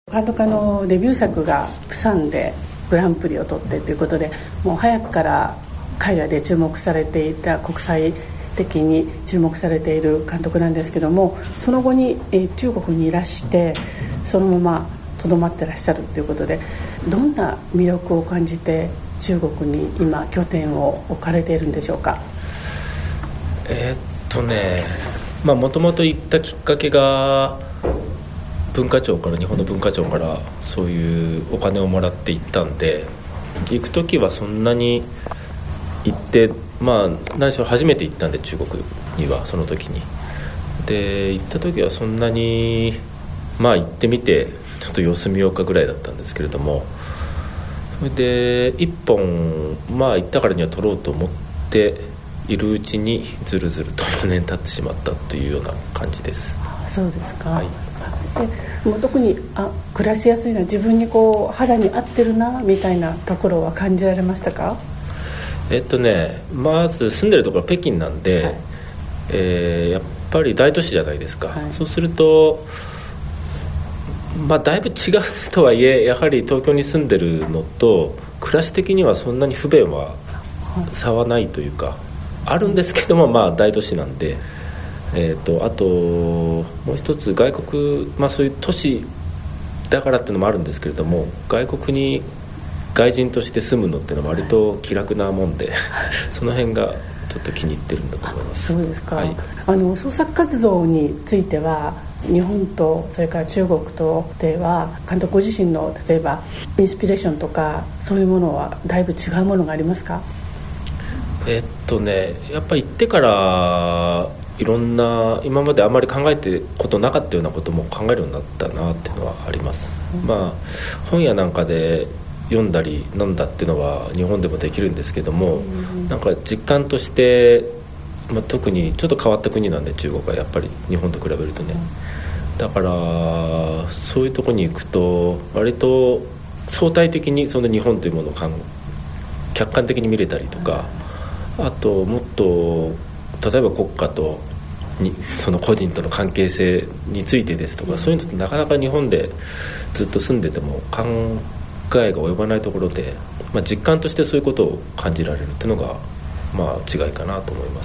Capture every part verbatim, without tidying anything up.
監督のデビュー作がプサンでグランプリを取ってということで、もう早くから海外で注目されていた、国際的に注目されている監督なんですけども、その後に中国にいらしてそのままとどまってらっしゃるということで、どんな魅力を感じて中国に今拠点を置かれているんでしょうか。 えー、っとねもともと行ったきっかけが文化庁から日本の文化庁からそういうお金をもらって行ったんで、行く時はそんなに行ってまあ何しろ初めて行ったんで、中国にはその時にで行った時はそんなにまあ行ってみてちょっと様子見ようかぐらいだったんですけれども、それで一本まあ行ったからには取ろうと思っているうちにずるずるとよねん経ってしまったというような感じです。 そうですか、 はい、 でもう特にあ暮らしやすいな、自分にこう肌に合ってるなみたいなところは感じられましたか。 えっとねまず住んでるところは北京なんで、はい、えー、やっぱり大都市じゃないですか、はい、そうするとまあだいぶ違うとはいえ、やはり東京に住んでるのと暮らし的にはそんなに不便は差はないというか、あるんですけども、まあ大都市なんで、えー、とあともう一つ外国、まあ、そういう都市だからっていうのもあるんですけれども、外国に外人として住むのっていうのは割と気楽なもんで、はい、その辺がちょっと気に入ってるんだと思います。 そうですか、 はい、 あの創作活動については日本とそれから中国とでは監督ご自身の例えばインスピレーションとかそういうものはだいぶ違うものがありますか。 えっとねやっぱり行ってからいろんな今まであんまり考えてことなかったようなことも考えるようになったなっていうのはあります、うん、まあ本屋なんかで読んだり飲んだっていうのは日本でもできるんですけども、うん、なんか実感として、まあ、特にちょっと変わった国なんで中国はやっぱり日本と比べるとね、うん、だからそういうところに行くと割と相対的にその日本というものを客観的に見れたりとか、うん、あともっと例えば国家とにその個人との関係性についてですとか、うん、そういうのってなかなか日本でずっと住んでても考えが及ばないところで、まあ、実感としてそういうことを感じられるっていうのが、まあ、違いかなと思います。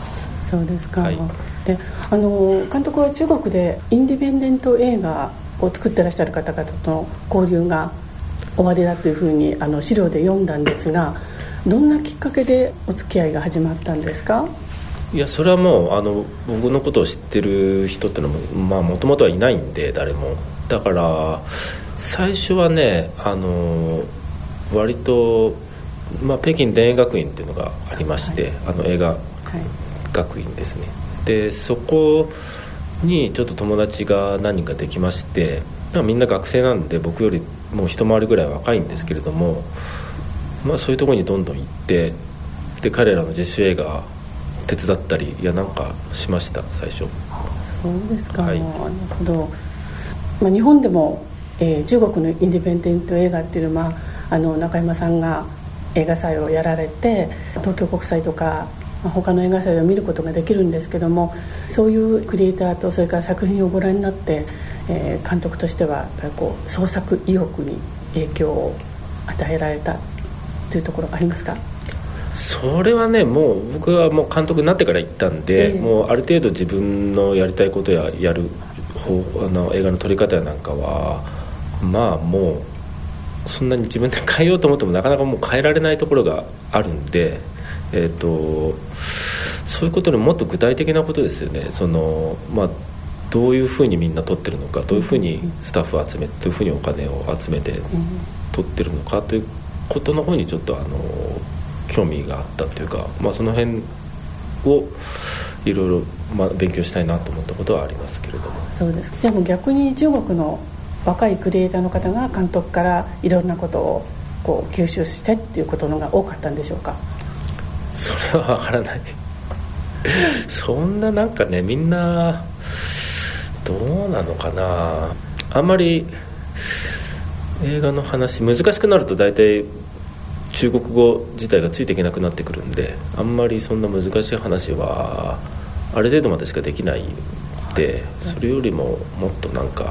そうですか、 はい、 であの監督は中国でインディペンデント映画を作ってらっしゃる方々との交流がおありだというふうにあの資料で読んだんですが、どんなきっかけでお付き合いが始まったんですか。 いやそれはもうあの僕のことを知ってる人ってのももともとはいないんで誰も、だから最初はねあの割と、まあ、北京電影学院っていうのがありまして、はい、あの映画学院ですね、はい、でそこにちょっと友達が何人かできまして、みんな学生なんで僕よりもう一回りぐらい若いんですけれども、まあ、そういうところにどんどん行って、で彼らの自主映画手伝ったりいやなんかしました最初。 そうですか、 はい、 なるほど、まあ、日本でも、えー、中国のインディペンデント映画っていうのはあの中山さんが映画祭をやられて東京国際とか、まあ、他の映画祭を見ることができるんですけども、そういうクリエイターとそれから作品をご覧になって、えー、監督としてはこう創作意欲に影響を与えられたというところありますか。 それはねもう僕はもう監督になってから行ったんで、えー、もうある程度自分のやりたいことややる方あの映画の撮り方やなんかはまあもうそんなに自分で変えようと思ってもなかなかもう変えられないところがあるんで、えーと、そういうことにもっと具体的なことですよね。その、まあ、どういうふうにみんな撮ってるのか、どういうふうにスタッフを集めてどういうふうにお金を集めて撮ってるのかということの方にちょっとあの興味があったというか、まあ、その辺をいろいろ、まあ、勉強したいなと思ったことはありますけれども。 そうです。じゃあもう逆に中国の若いクリエイターの方が監督からいろんなことをこう吸収してっていうことのが多かったんでしょうか。 それは分からないそんななんかねみんなどうなのかな、あんまり映画の話難しくなると大体中国語自体がついていけなくなってくるんで、あんまりそんな難しい話はある程度までしかできないんで、それよりももっとなんか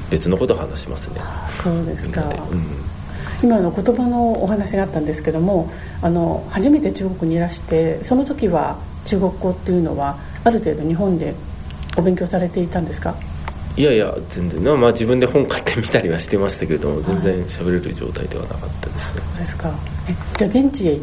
別のことを話しますね。 そうですか、 うん、 今の言葉のお話があったんですけども、あの初めて中国にいらして、その時は中国語っていうのはある程度日本でお勉強されていたんですか？ いやいや全然、まあ、自分で本買ってみたりはしてましたけども、全然喋れる状態ではなかったですね。 そうですか。えじゃあ現地へ行って、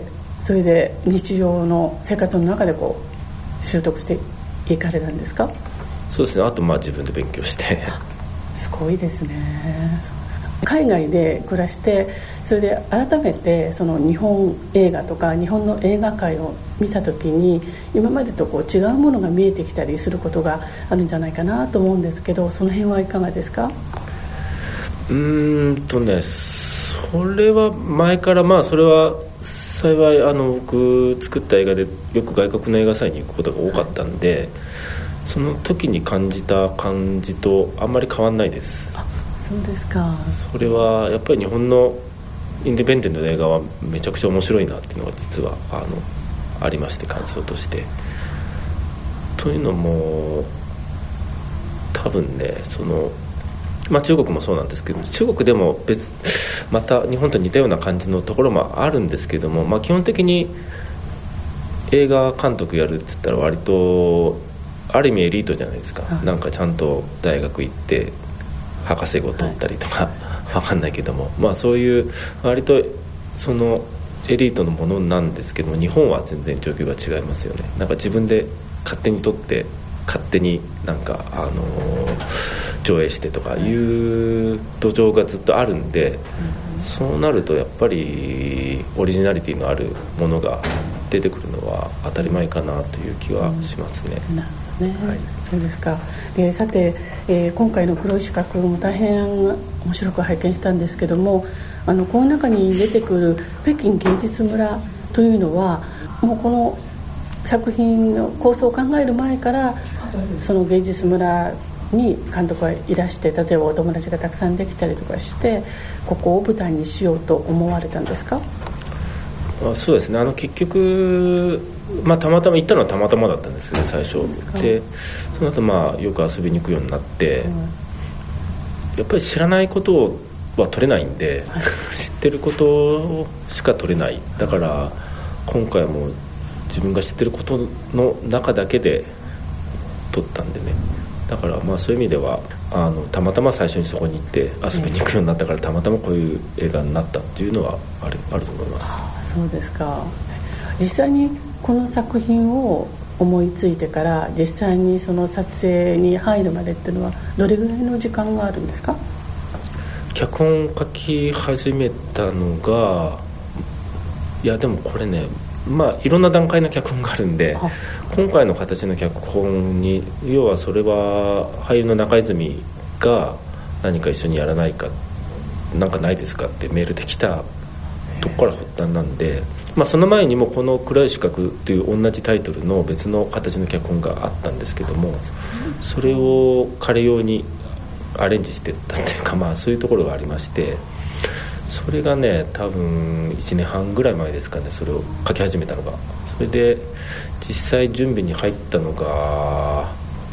それで日常の生活の中でこう習得していかれたんですか？ そうですね、あとまあ自分で勉強してすごいですね。そうですか。海外で暮らして、それで改めてその日本映画とか日本の映画界を見た時に、今までとこう違うものが見えてきたりすることがあるんじゃないかなと思うんですけど、その辺はいかがですか？ うーんとねそれは前から、まあそれは幸いあの僕作った映画でよく外国の映画祭に行くことが多かったんで、はい、その時に感じた感じとあんまり変わんないです。 あ、そうですか。 それはやっぱり日本のインディペンデントの映画はめちゃくちゃ面白いなっていうのが実はあのありまして、感想として。というのも多分ね、そのまあ、中国もそうなんですけど、中国でも別また日本と似たような感じのところもあるんですけども、まあ、基本的に映画監督やるって言ったら割とある意味エリートじゃないですか。なんかちゃんと大学行って博士号取ったりとか、はい、分かんないけども、まあ、そういう割とそのエリートのものなんですけども、日本は全然状況が違いますよね。なんか自分で勝手に撮って勝手になんかあの上映してとかいう土壌がずっとあるんで、そうなるとやっぱりオリジナリティのあるものが出てくるのは当たり前かなという気はしますね。 うん、なるほどね、はい、そうですか。でさて、えー、今回の黒い四角も大変面白く拝見したんですけども、あのこの中に出てくる北京芸術村というのは、もうこの作品の構想を考える前からその芸術村に監督がいらして、例えばお友達がたくさんできたりとかして、ここを舞台にしようと思われたんですか？ あ、そうですね、あの結局、まあ、たまたま行ったのはたまたまだったんですね、最初で。その後、まあよく遊びに行くようになって、うん、やっぱり知らないことは撮れないんで、はい、知ってることしか撮れない。だから今回も自分が知ってることの中だけで撮ったんでね。だからまあそういう意味ではあのたまたま最初にそこに行って遊びに行くようになったから、たまたまこういう映画になったっていうのはある、あると思います。 あ、そうですか。実際にこの作品を思いついてから実際にその撮影に入るまでっていうのはどれぐらいの時間があるんですか？ 脚本書き始めたのが、いやでもこれね、まあいろんな段階の脚本があるんで、今回の形の脚本に、要はそれは俳優の中泉が何か一緒にやらないか、なんかないですかってメールで来たとこから発端なんで、まあ、その前にもこの暗い四角という同じタイトルの別の形の脚本があったんですけども、それを彼用にアレンジしていったっていうか、まあそういうところがありまして、それがね多分いちねんはんぐらい前ですかね、それを書き始めたのが。それで実際準備に入ったのが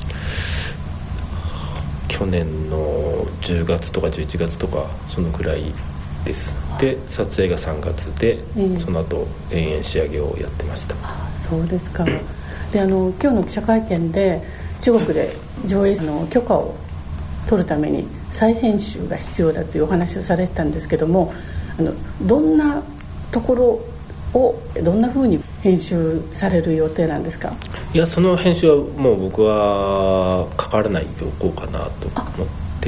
去年のじゅうがつとかじゅういちがつとかそのくらいです。で撮影がさんがつで、えー、その後延々仕上げをやってました。 あ、そうですか。であの今日の記者会見で中国で上映の許可を取るために再編集が必要だというお話をされてたんですけども、あのどんなところをどんな風に編集される予定なんですか？ いや、その編集はもう僕は関わらないでおこうかなと思っています。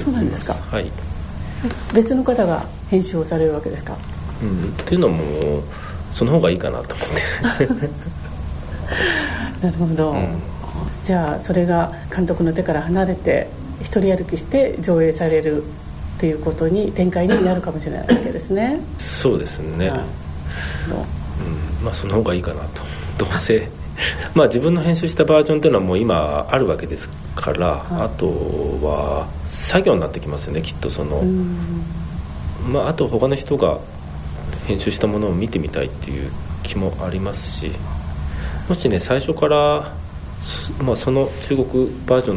そうなんですか。 はい。 別の方が編集をされるわけですか？ うん、というのもその方がいいかなと思ってなるほど、うん、じゃあそれが監督の手から離れて一人歩きして上映されるっていうことに展開になるかもしれないわけですね。 そうですね、はい、うん、まあその方がいいかなと。どうせまあ自分の編集したバージョンというのはもう今あるわけですから、はい、あとは作業になってきますよね、きっとその、まあ、あと他の人が編集したものを見てみたいっていう気もありますし、もしね最初から、まあ、その中国バージョン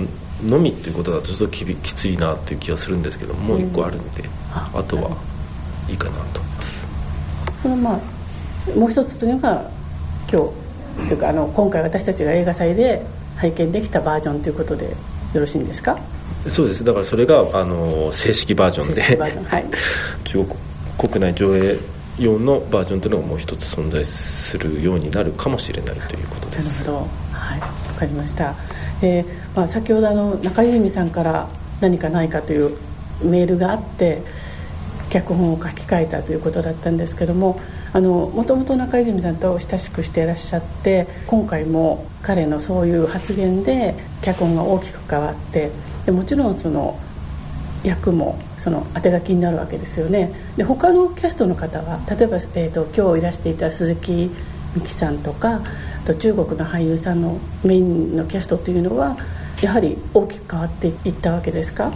のみっていうことだとちょっと き, きついなっていう気がするんですけど、もう一個あるんで、うん、あ, あとはいいかなと思います。 そのまあもう一つというのが今日というかあの今回私たちが映画祭で拝見できたバージョンということでよろしいんですか？ そうです。だからそれがあの正式バージョンでバージョン、はい、 中国国内上映用のバージョンというのがもう一つ存在するようになるかもしれないということです。 なるほど、はい、わかりました。えーまあ、先ほどあの中泉さんから何かないかというメールがあって脚本を書き換えたということだったんですけども、あのもともと中泉さんと親しくしていらっしゃって、今回も彼のそういう発言で脚本が大きく変わって、でもちろんその役もその当て書きになるわけですよね。で他のキャストの方は例えば、えー、と今日いらしていた鈴木美樹さんとか、あと中国の俳優さんのメインのキャストというのはやはり大きく変わっていったわけですか？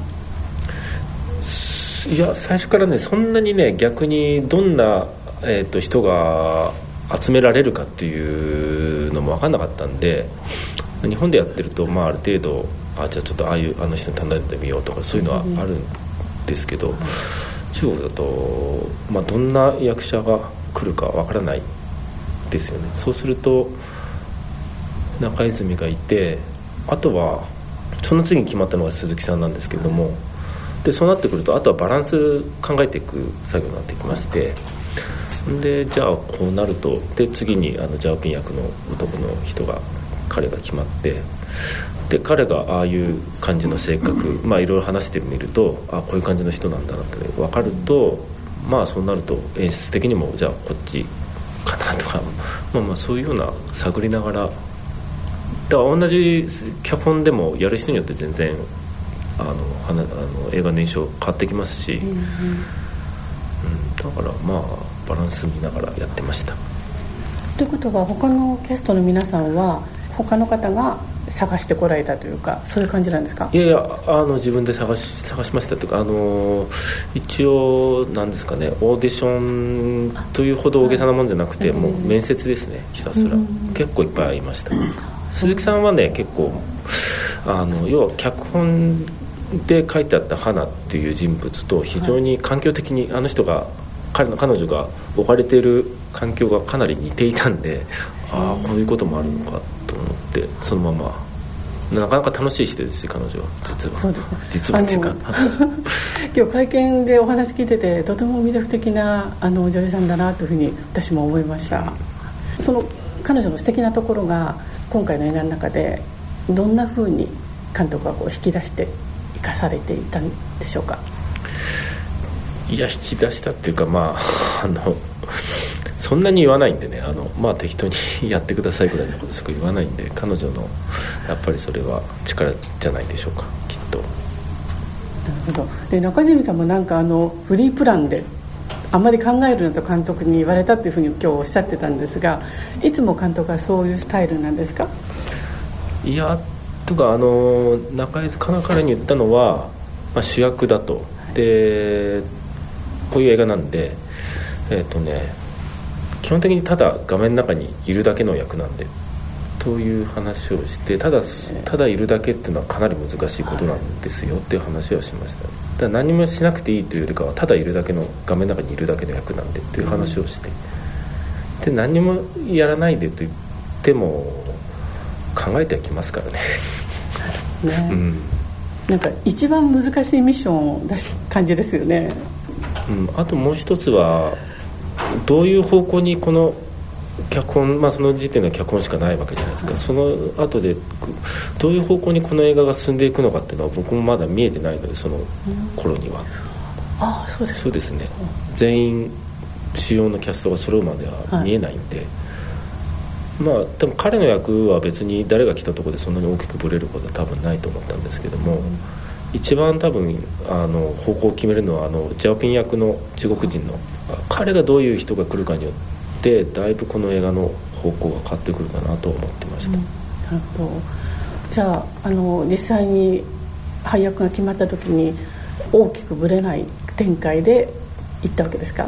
いや、最初からねそんなにね、逆にどんな、えー、と人が集められるかっていうのも分かんなかったんで、日本でやってると、まあ、ある程度あじゃあちょっとああいうあの人に頼んでみようとかそういうのはあるんですけど、うん、中国だと、まあ、どんな役者が来るか分からないですよね。そうすると中泉がいて、あとはその次に決まったのが鈴木さんなんですけども、でそうなってくるとあとはバランス考えていく作業になってきまして、でじゃあこうなると、で次にあのジャオピン役の男の人が彼が決まって、で彼がああいう感じの性格、まあいろいろ話してみると、あこういう感じの人なんだなって分かると、まあそうなると演出的にもじゃあこっちかなとか、まあまあそういうような探りながら、だから同じ脚本でもやる人によって全然あのあの映画の印象変わってきますし、うんうんうん、だからまあバランス見ながらやってました。 ということは他のキャストの皆さんは他の方が探してこられたというか、そういう感じなんですか？ いやいや、あの自分で探し探しましたというか、あの一応なんですかね、オーディションというほど大げさなもんじゃなくて、もう面接ですね、ひたすら、うん、結構いっぱいいました。鈴木さんはね結構あの要は脚本で書いてあった花っていう人物と非常に環境的にあの人が彼の彼女が置かれている環境がかなり似ていたんで、ああこういうこともあるのかと思って、そのままなかなか楽しい人ですし、彼女は実は。 そうですね、 実はっていうか今日会見でお話聞いててとても魅力的なあの女優さんだなというふうに私も思いました。その彼女の素敵なところが今回の映画の中でどんなふうに監督はこう引き出して生かされていたんでしょうか？ いや引き出したっていうか、まああのそんなに言わないんでね、あの、まあ、適当にやってくださいぐらいのことしか言わないんで、彼女のやっぱりそれは力じゃないでしょうか、きっと。なるほど。で中島さんもなんかあのフリープランであまり考えるなと監督に言われたというふうに今日おっしゃってたんですが、いつも監督はそういうスタイルなんですか？ いやとかあの中井かな彼に言ったのは、まあ、主役だと、でこういう映画なんで、えっとね基本的にただ画面の中にいるだけの役なんでという話をして、ただただいるだけっていうのはかなり難しいことなんですよっていう話をしました。だから何もしなくていいというよりかは、ただいるだけの画面の中にいるだけの役なんでっていう話をして、で何もやらないでと言っても考えてはきますからね。 ね、うん、なんか一番難しいミッションを出した感じですよね。 うん、あともう一つはどういう方向にこの脚本、まあ、その時点では脚本しかないわけじゃないですか、はい、その後でどういう方向にこの映画が進んでいくのかっていうのは僕もまだ見えてないので、その頃には、うん、 ああそうですそうですね、うん、全員主要のキャストが揃うまでは見えないんで、はい、まあでも彼の役は別に誰が来たところでそんなに大きくブレることは多分ないと思ったんですけども、うん、一番多分あの方向を決めるのはあのジャオピン役の中国人の彼がどういう人が来るかによってだいぶこの映画の方向が変わってくるかなと思ってました、うん、なるほど。じゃあ、あの実際に配役が決まった時に大きくブレない展開でいったわけですか？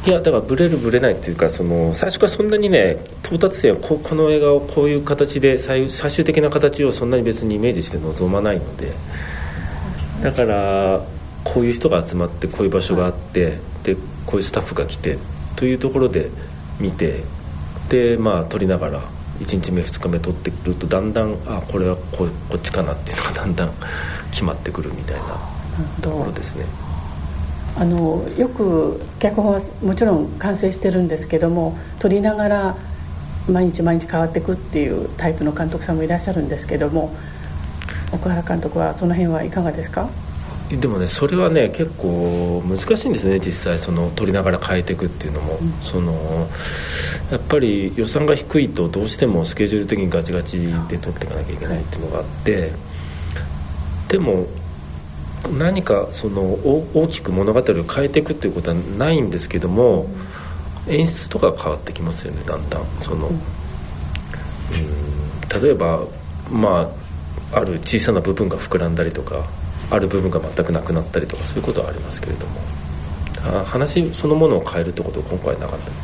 いやだからブレるブレないっていうか、その最初からそんなにね到達点は こ, この映画をこういう形で 最, 最終的な形をそんなに別にイメージして臨まないので、だからこういう人が集まってこういう場所があって、でこういうスタッフが来てというところで見て、でまあ撮りながらいちにちめふつかめ撮ってくるとだんだんあこれは こ, こっちかなっていうのがだんだん決まってくるみたいなところですね。 あのよく脚本はもちろん完成してるんですけども、撮りながら毎日毎日変わっていくっていうタイプの監督さんもいらっしゃるんですけども、奥原監督はその辺はいかがですか？ でもねそれはね結構難しいんですね、実際その撮りながら変えていくっていうのも、うん、そのやっぱり予算が低いとどうしてもスケジュール的にガチガチで撮っていかなきゃいけないっていうのがあって、でも何かその大きく物語を変えていくっていうことはないんですけども、演出とか変わってきますよね、だんだんその、うん、例えばまあある小さな部分が膨らんだりとか、ある部分が全くなくなったりとか、そういうことはありますけれども、あ話そのものを変えるってことは今回なかったです。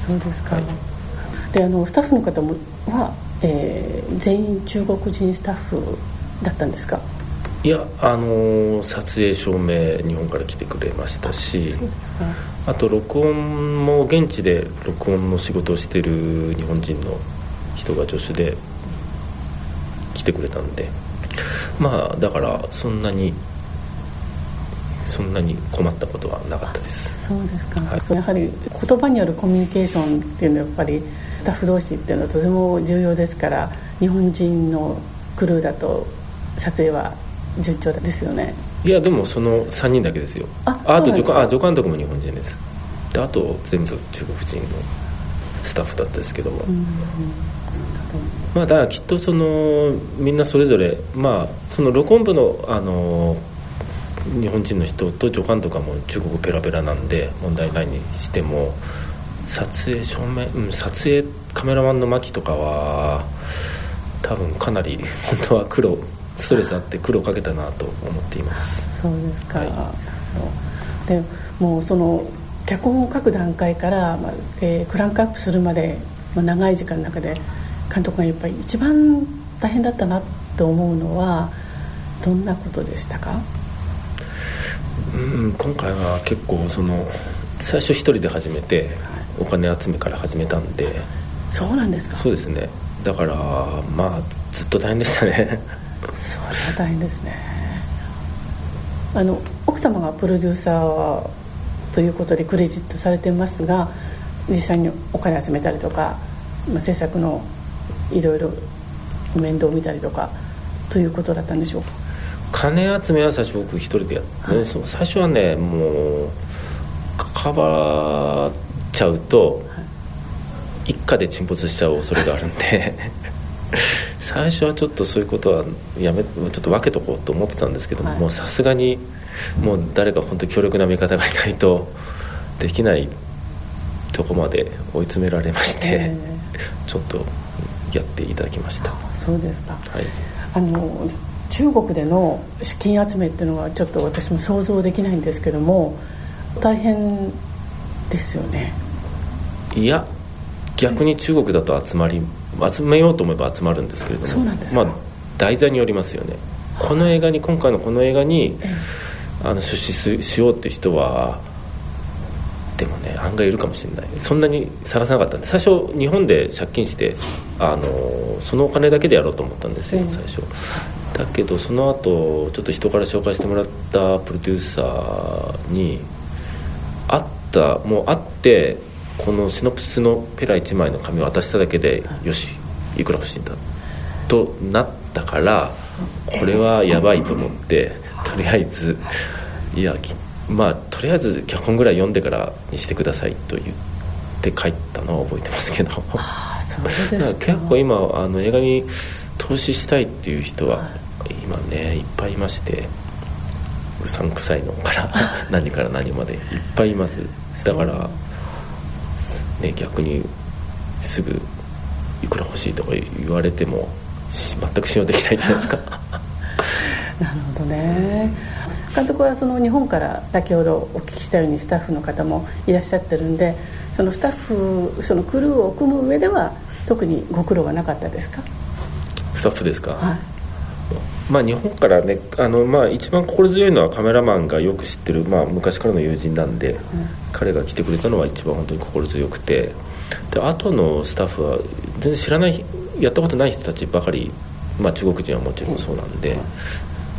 そうですか、 はい、 であのスタッフの方もは、えー、全員中国人スタッフだったんですか？ いや、あのー、撮影照明日本から来てくれましたし、 そうですか。あと録音も現地で録音の仕事をしている日本人の人が助手で来てくれたんで、まあだからそんなにそんなに困ったことはなかったです。 そうですか、 はい、 やはり言葉によるコミュニケーションっていうのはやっぱりスタッフ同士っていうのはとても重要ですから、日本人のクルーだと撮影は順調ですよね。 いやでもそのさんにんだけですよ。ああと助監督も日本人です。であと全部中国人のスタッフだったですけども、うんうん、まあだからきっとそのみんなそれぞれ、まあその録音部のあの日本人の人と助監督はもう中国ペラペラなんで問題ないにしても、撮影照明、うん、撮影カメラマンの牧とかは多分かなり本当は苦労ストレスあって苦労かけたなと思っています。 そうですか、 はい、 でもうその脚本を書く段階から、まあえー、クランクアップするまで、まあ、長い時間の中で監督がやっぱり一番大変だったなと思うのはどんなことでしたか？ うん、今回は結構その最初一人で始めて、はい、お金集めから始めたんで。 そうなんですか？ そうですね。だからまあずっと大変でしたね。 それは大変ですね。あの奥様がプロデューサーということでクレジットされてますが、実際にお金集めたりとか制作のいろいろ面倒を見たりとかということだったんでしょうか？ 金集めは最初僕一人でやって、はい、そう最初はねもう関わっちゃうと、はい、一家で沈没しちゃう恐れがあるんで最初はちょっとそういうことはやめちょっと分けとこうと思ってたんですけども、はい、もうさすがにもう誰か本当に強力な味方がいないとできないとこまで追い詰められまして、えー、ちょっとやっていただきました。 そうですか、 はい、 あの中国での資金集めっていうのはちょっと私も想像できないんですけども、大変ですよね。 いや逆に中国だと集まり集めようと思えば集まるんですけれども、 そうなんですか。 まあ、題材によりますよね。この映画に今回のこの映画に、ええ、あの出資 し, しようっていう人はでもね案外いるかもしれない。そんなに探さなかったんで、最初日本で借金してあのそのお金だけでやろうと思ったんですよ、ええ、最初だけどその後ちょっと人から紹介してもらったプロデューサーに会ったもう会ってこのシノプスのペラいちまいの紙を渡しただけで、はい、よしいくら欲しいんだとなったからこれはやばいと思ってとりあえずいやまあとりあえず脚本ぐらい読んでからにしてくださいと言って帰ったのは覚えてますけどあそうですか。 結構今あの映画に投資したいっていう人は今ねいっぱいいまして、うさんくさいのから何から何までいっぱいいます。だからね、逆にすぐいくら欲しいとか言われても全く信用できないじゃないですかなるほどね。 監督はその日本から先ほどお聞きしたようにスタッフの方もいらっしゃってるんで、そのスタッフそのクルーを組む上では特にご苦労はなかったですか？ スタッフですか？ はい。 まあ、日本からねあの、まあ、一番心強いのはカメラマンがよく知ってる、まあ、昔からの友人なんで、うん、彼が来てくれたのは一番本当に心強くて、であとのスタッフは全然知らないやったことない人たちばかり、まあ、中国人はもちろんそうなんで、うん、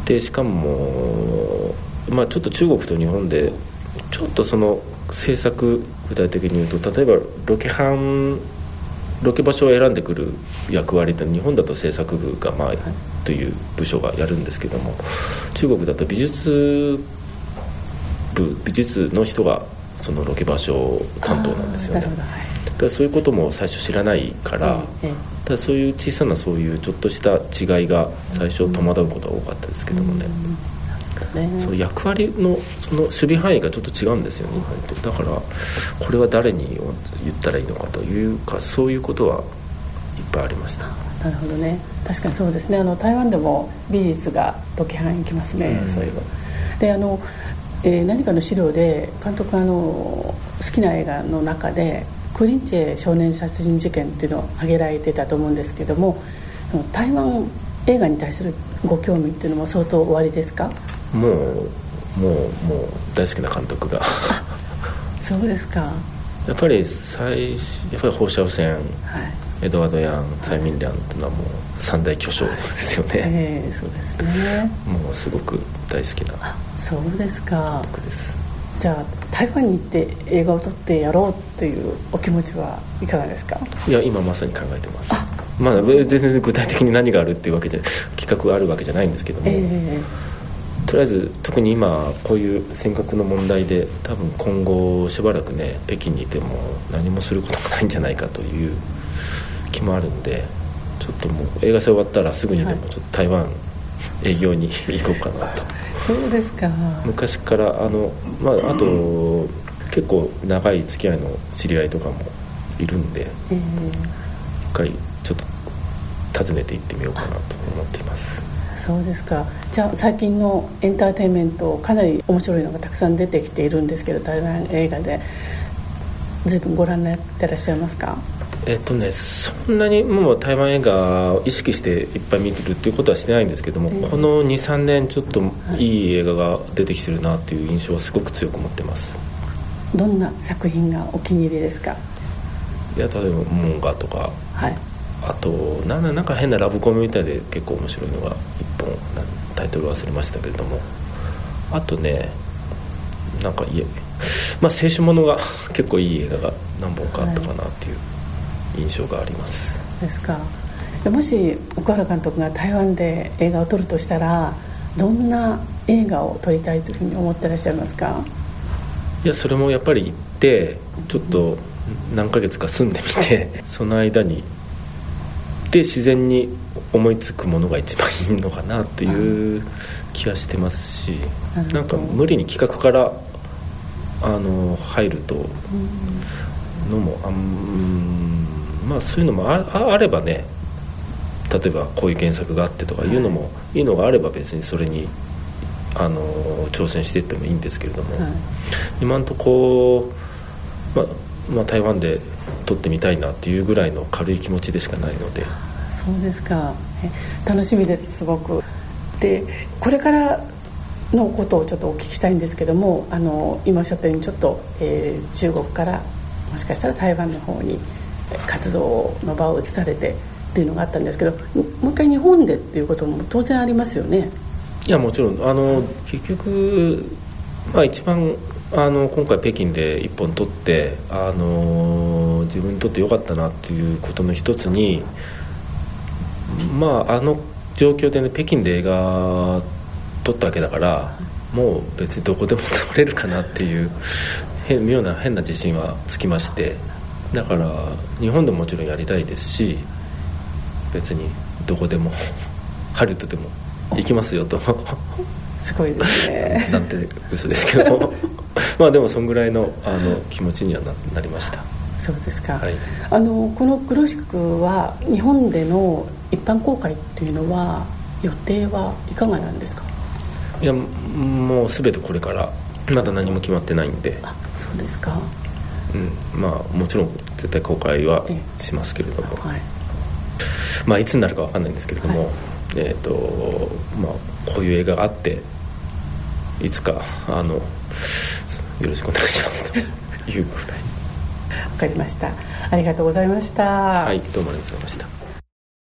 でしかも、まあ、ちょっと中国と日本でちょっとその制作具体的に言うと、例えばロケ班ロケ場所を選んでくる役割って日本だと制作部がまあという部署がやるんですけども、中国だと美術部美術の人がそのロケ場所担当なんですよね。だからそういうことも最初知らないから、ええ、ただそういう小さなそういうちょっとした違いが最初戸惑うことが多かったですけどもね、うんうん、その役割のその守備範囲がちょっと違うんですよね、日本って。だからこれは誰に言ったらいいのかというか、そういうことはいっぱいありました。 なるほどね。確かにそうですね。あの台湾でも美術がロケ班行きますね、うん、そういえば。であの、えー、何かの資料で監督があの好きな映画の中でクリンチェ少年殺人事件っていうのを挙げられてたと思うんですけども、台湾映画に対するご興味っていうのも相当おありですか？ もうもうもう大好きな監督がそうですか。 やっぱり最やっぱり放射線、はい、エドワード・ヤン、ツァイ・ミン・リャンっていうのはもう三大巨匠ですよね、はい、 えー、そうですね。 もうすごく大好きなあ、そうですか。 監督です。 じゃあ台湾に行って映画を撮ってやろうというお気持ちはいかがですか？ いや今まさに考えてます。あ、まあ、全然具体的に何があるっていうわけで企画があるわけじゃないんですけども、えー、とりあえず特に今こういう尖閣の問題で多分今後しばらくね北京にいても何もすることがないんじゃないかという気もあるんで、ちょっともう映画祭終わったらすぐにでもちょっと台湾営業に行こうかなと。 そうですか。 昔からあの、まあ、あと結構長い付き合いの知り合いとかもいるんで、えー、一回ちょっと訪ねて行ってみようかなと思っています。 そうですか。じゃあ最近のエンターテインメントかなり面白いのがたくさん出てきているんですけど、台湾映画で随分ご覧になってらっしゃいますか？ えっとね、そんなにもう台湾映画を意識していっぱい見てるっていうことはしてないんですけども、えー、この にさんねんちょっといい映画が出てきてるなっていう印象はすごく強く持ってます。どんな作品がお気に入りですか？ いや、例えばモンガとか、はい、あとななんか変なラブコメみたいで結構面白いのがいっぽんタイトル忘れましたけれども、あとねなんかいえ、まあ、青春ものが結構いい映画が何本かあったかなっていう印象があります。 はい、ですか。もし奥原監督が台湾で映画を撮るとしたらどんな映画を撮りたいというふうに思ってらっしゃいますか？ いや、それもやっぱり行ってちょっと何ヶ月か住んでみてその間にで自然に思いつくものが一番いいのかなという気はしてますし、なんか無理に企画からあの入るとのもあん、まあ、そういうのも あ, あればね、例えばこういう原作があってとかいうのも、はい、いいのがあれば別にそれにあの挑戦していってもいいんですけれども、はい、今のところ、ままあ、台湾で撮ってみたいなっていうぐらいの軽い気持ちでしかないので。 そうですか。え楽しみです、すごく。でこれからのことをちょっとお聞きしたいんですけども、あの今おっしゃったようにちょっと、えー、中国からもしかしたら台湾の方に活動の場を移されてっていうのがあったんですけど、もう一回日本でっていうことも当然ありますよね？ いや、もちろんあの結局、まあ、一番あの今回北京で一本撮ってあの自分にとって良かったなっていうことの一つに、まああの状況でね北京で映画撮ったわけだからもう別にどこでも撮れるかなっていう変妙な変な自信はつきまして、だから日本でももちろんやりたいですし、別にどこでもハリウッドでも行きますよとすごいですねなんて嘘ですけどまあでもそんぐらい の, あの気持ちには な, なりました。 そうですか。 はい、 あのこの黒色は日本での一般公開っていうのは予定はいかがなんですか？ いやもう全てこれからまだ何も決まってないんで。 あ、そうですか。 うん、まあもちろん絶対公開はしますけれども、 はい、 まあいつになるか分かんないんですけれども、はい、えーとまあ、こういう映画があっていつかあのよろしくお願いしますというくらい。 わかりました。ありがとうございました。 はい、どうもありがとうございました。